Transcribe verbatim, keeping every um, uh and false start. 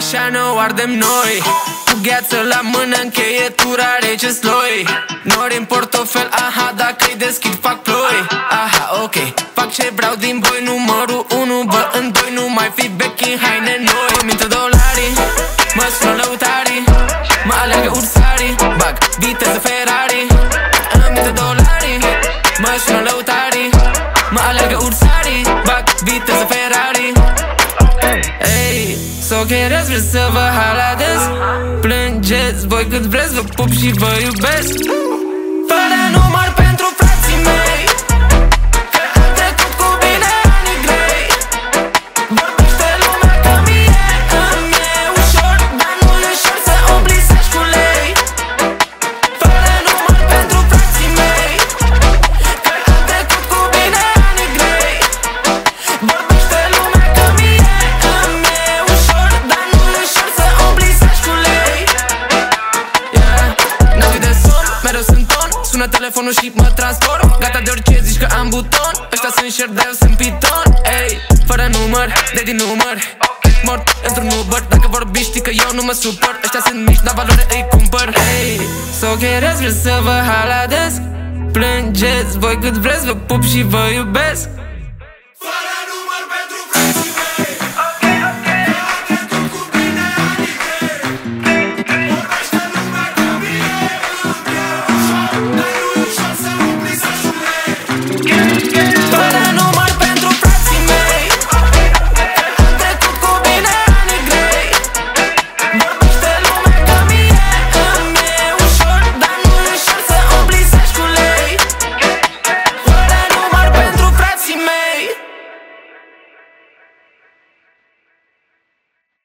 așa ne ardem noi. Cu gheață la mână, încheietura rece sloi. Nori în portofel, aha, dacă-i deschid fac ploi. Aha, ok, fac ce vreau din voi. Numărul unu, bă, în doi, nu mai fi vechi în haine noi. Mă mintă dolarii, mă sună lăutarii, mă alergă ursarii, bag viteză Ferrari. Îmi mintă dolarii, mă sună lăutarii, mă alergă ursarii, bag viteză Ferrari. Ei, s-o cherez, vreți să vă haladez? Plângeți voi cât vreți, vă pup și vă iubesc. Fără număr pentru frații mei, că am trecut cu bine anii grei. Vorbește lumea că mie îmi e ușor, dar nu-i ușor să umbli saci cu lei. Fără număr pentru frații mei, că am trecut cu bine anii grei. Vorbește lumea că mie îmi e ușor, dar nu-i ușor să umbli saci cu lei. Yeah, n-am de somn, mereu sunt on. Sună telefonul și mă transport. Gata de orice zici că am buton. Ăștia sunt șerde, eu sunt piton. Ei, fără număr, de din număr. Mort într-un Uber. Dacă vorbi știi că eu nu mă supăr. Ăștia sunt mici, dar valoare îi cumpăr. Ei, s-o cherez, vreți să vă haladez? Plângeți voi cât vreți, vă pup și vă iubesc.